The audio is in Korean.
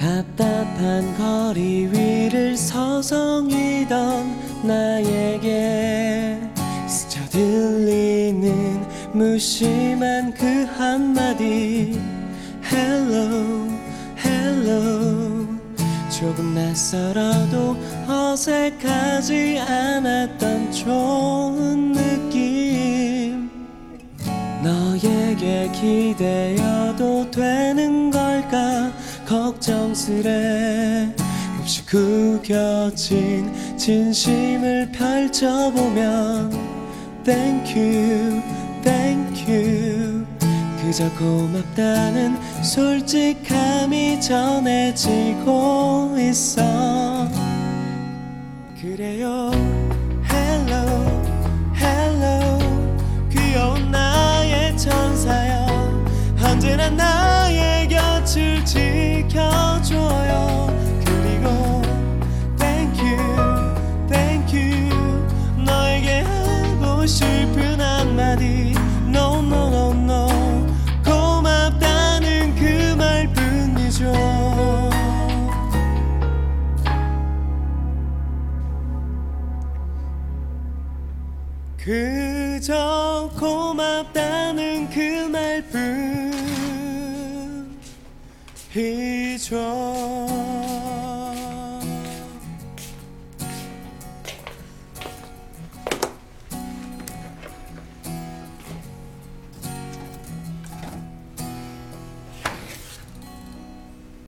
답답한 거리 위를 서성이던 나에게 스쳐 들리는 무심한 그 한마디 Hello, hello. 조금 낯설어도 어색하지 않았던 좋은 느낌. 너에게 기대어도 되는 걸까 걱정스레 몹시 구겨진 진심을 펼쳐보면 Thank you, thank you. 그저 고맙다는 솔직함이 전해지고 있어. 그래요 Hello, hello. 귀여운 나의 천사여 언제나 나의 곁을 지켜줘요. 그리고 Thank you, thank you. 너에게 하고 싶은 한마디 No, no, no, no. 고맙다는 그 말뿐이죠. 그저 고맙다는 그 말뿐이죠.